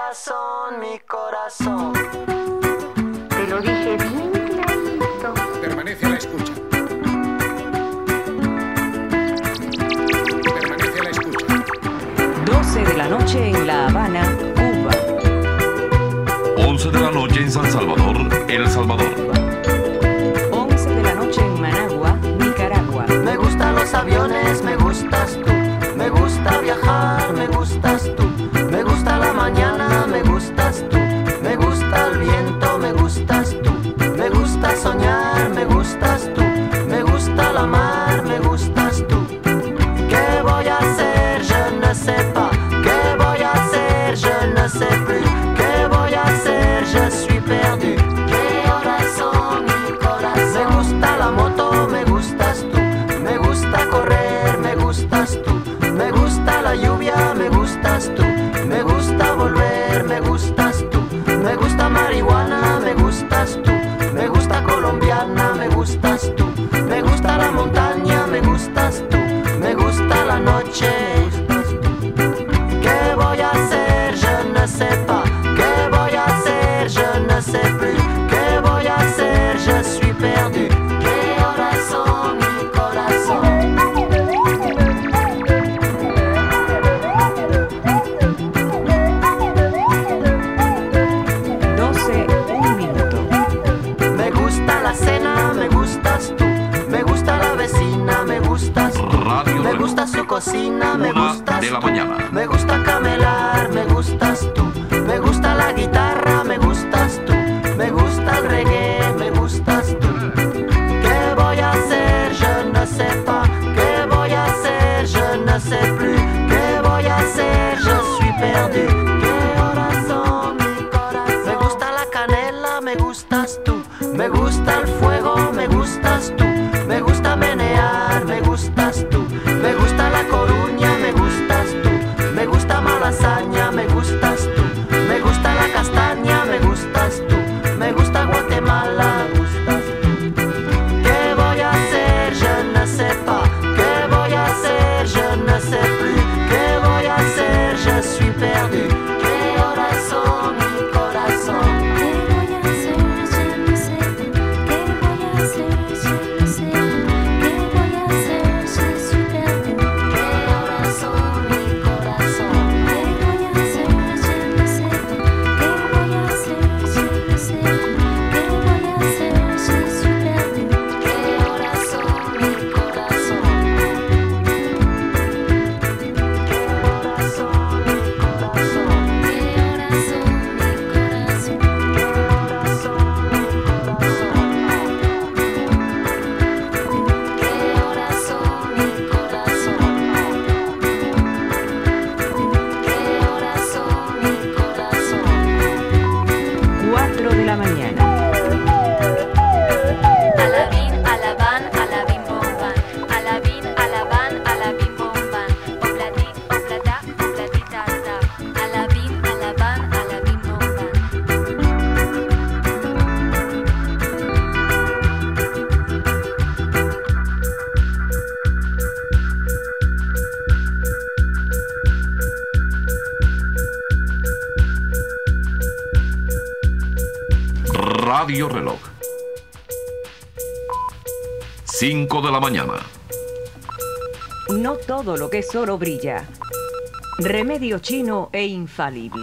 corazón, mi corazón. Te lo dije bien clarito. Permanece a la escucha. Permanece a la escucha. 12 de la noche en La Habana, Cuba. 11 de la noche en San Salvador, El Salvador. 11 de la noche en Managua, Nicaragua. Me gustan los aviones, me gustas tú. Me gusta viajar, me gustas tú. Me gusta la mañana, me gustas tú. Me gusta el viento, me gustas tú. Me gusta soñar, me gustas tú. Me gusta la mar, me gustas tú. ¿Qué voy a hacer? Je ne sais pas. ¿Qué voy a hacer? Je ne sais plus. ¿Qué voy a hacer? Je suis perdu. ¿Qué horas son, mi corazón? Me gusta la moto, me gustas tú. Me gusta correr, me gustas tú. Me gusta la lluvia, me gustas tú. Me gusta volver, me gustas tú. Me gusta marihuana, me gustas tú. Me gusta colombiana, me gustas tú. Me gusta la montaña, me gustas tú. Me gusta la noche. ¿Qué voy a hacer? Je ne sais pas. ¿Qué voy a hacer? Je ne sais plus. ¿Qué voy a hacer? Je suis perdu. ¿Qué horas son, mi corazón? 12, un minuto. Me gusta la cena, me gustas tú. Me gusta la vecina, me gustas tú. Radio Me Reloj. gusta su cocina, me 1 gustas de la tú. mañana. Me gusta camelar, me gustas tú. Me gusta la guitarra, me gustas tú. Me gusta el reggae, me gustas tú. ¿Qué voy a hacer? Je ne sais pas. ¿Qué voy a hacer? Je ne sais plus. ¿Qué voy a hacer? Je suis perdu. ¿Qué horas son, mi corazón? Me gusta la canela, me gustas tú. Me gusta el fuego, me gustas tú. Me gusta menear, me gustas tú. Me gusta la Coruña, me gustas tú. Me gusta Malasaña, me gustas tú. Me gusta la castaña, me gustas tú. Me gusta Guatemala, me gustas tú. ¿Qué voy a hacer? Je ne sais pas. ¿Qué voy a hacer? Je ne sais plus. ¿Qué voy a hacer? Je suis perdu. ¿Qué horas son, mi corazón? ¿Qué voy a hacer? Je ne sais plus. ¿Qué voy a hacer? Je ne sais plus. ¿Qué voy a hacer? Je suis perdu. ¿Qué horas son, mi corazón? ¿Qué voy a hacer? Je ne sais plus. ¿Qué voy a hacer? Je ne sais plus. ¿Qué voy a hacer? Je suis perdu. ¿Qué horas son, mi corazón? ¿Qué horas son, mi corazón? ¿Qué horas son, mi corazón? ¿Qué horas son, mi corazón? ¿Qué horas son, mi corazón? ¿Qué horas son, mi corazón? 4 de la mañana. Alabín, alabán, alabín, bomban. Alabín, alabán, alabín, bomban. Obladí, obladá, obladita, ta. Alabín, alabán, alabín, bomban. Radio Reloj. 5 de la mañana. No todo lo que es oro brilla. Remedio chino e infalible.